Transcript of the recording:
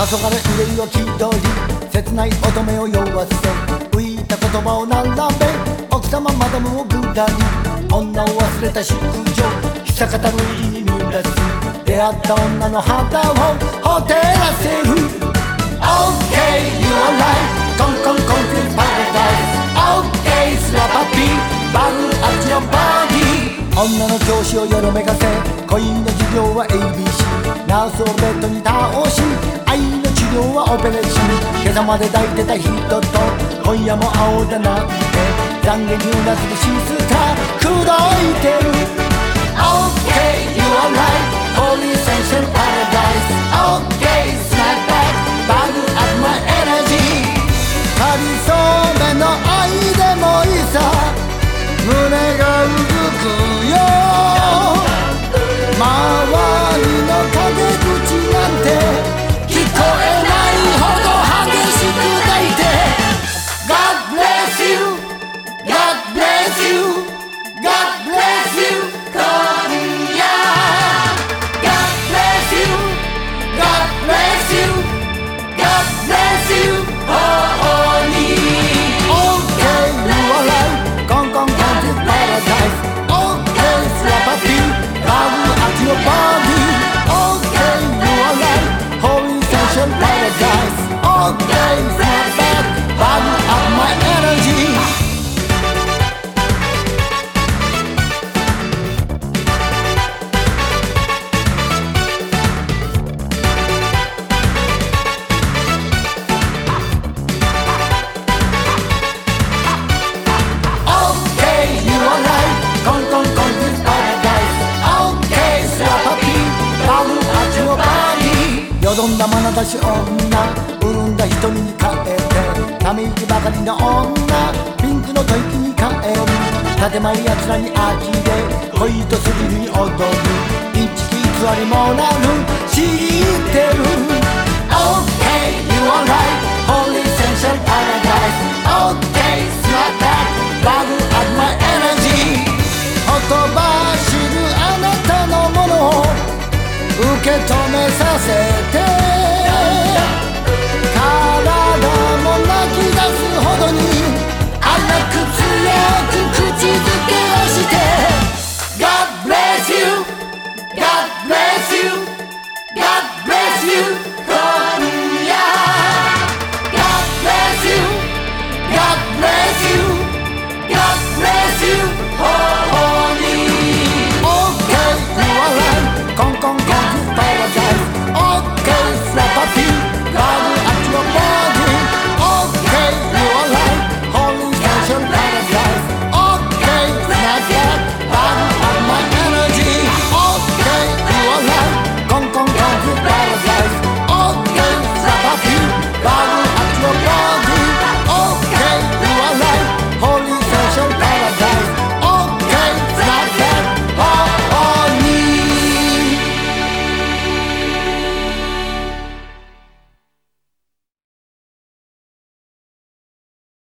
黄昏憂いを気取り切ない乙女を酔わせ浮いた言葉を並べ奥様マダムをぐだり女を忘れた淑女久方の意に濡らす出会った女の肌をほてらせる OK you are right コンコンコンフィーパラダイス OK スラパピーバグアッチのバディ女の教師をよろめかせ恋の授業は ABC ナースをベッドに倒し愛の治療はオペレーション今朝まで抱いてた人と今夜も青だなんて懺悔にうなずくシスター口説いてる OK you are right Holy Essential Paradise OK snap back bag up my energy かりそめの愛でもいいさ胸がうずくよ周りの陰口なんて聞こえないほど激しく抱いて God bless you God bless you God bless you 今夜 God bless you God bless you God bless you 頬に OK you are right コンコンコン Paradise OK slap a beat Love at your body OK you are right Holy Essential Paradise OK snap back Love at my energyよどんだ眼差し女潤んだ瞳に変えてため息ばかりの女ピンクの吐息に変える建前やつらに呆れ恋とスリルに踊るインチキ偽りもなる知ってる OK you are right Holy Essential Paradise OK snap back bag at my energy ほとばしるあなたのものを受け止めさせて体も泣き出すほどに甘く強く口づけをして God bless you God bless you God bless you 今夜 God bless you God bless you God bless you 頬に OK you are right コンコンコンParadise OK slap a beat